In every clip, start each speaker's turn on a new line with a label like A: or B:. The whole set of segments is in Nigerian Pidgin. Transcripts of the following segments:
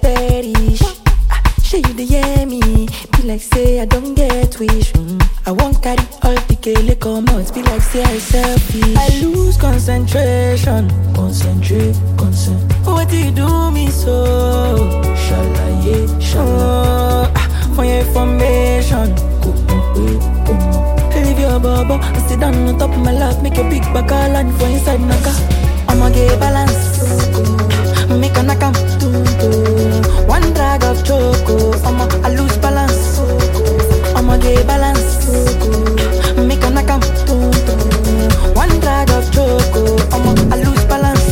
A: steady. Say you dey hear me, be like say I don't get wish. I won't carry all the kele come out, be like say I selfish. I lose concentration, What do you do me so? Shalaye, for your information. Leave your bubble and sit down on top of my lap, make your big back all and for inside naka. I'ma get balance, make a knock one drag of choco, I lose balance. I'ma get balance, make a knock one drag of choco, I lose balance.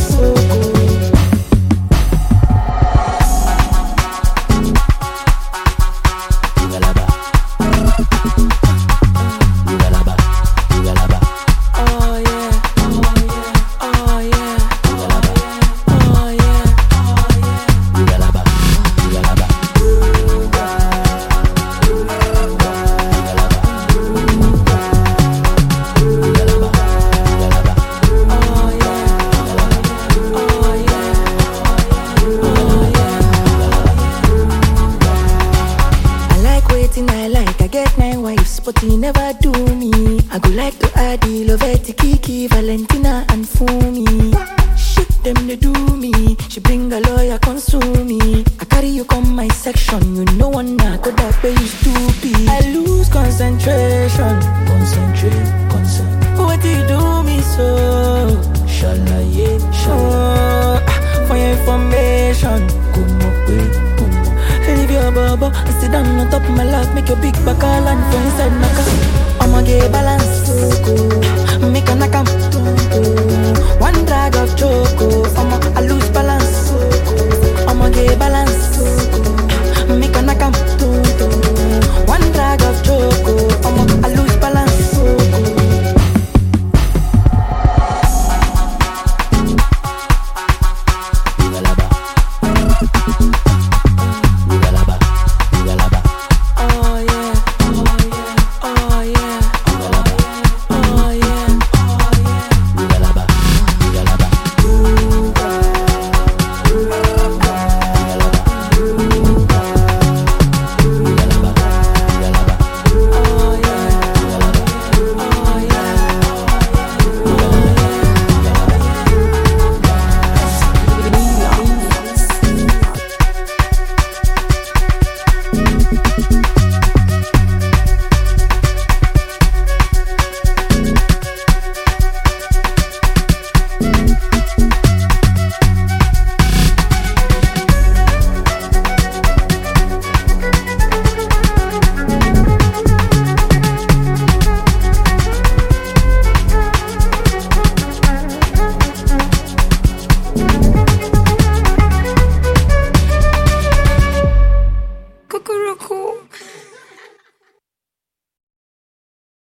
A: But he never do me. I go like to add the Loveti, Kiki, Valentina and Fumi. Shit them they do me. She bring a lawyer console me. I carry you come my section. You know one now go that way you stupid. I lose concentration. What do you do me so? Shalaye, for your information. Leave your bubble and sit down on top of my lap, make your big back all and for inside naka. I'ma get balance, make a knock one drag of choco, I lose balance. I'ma get balance.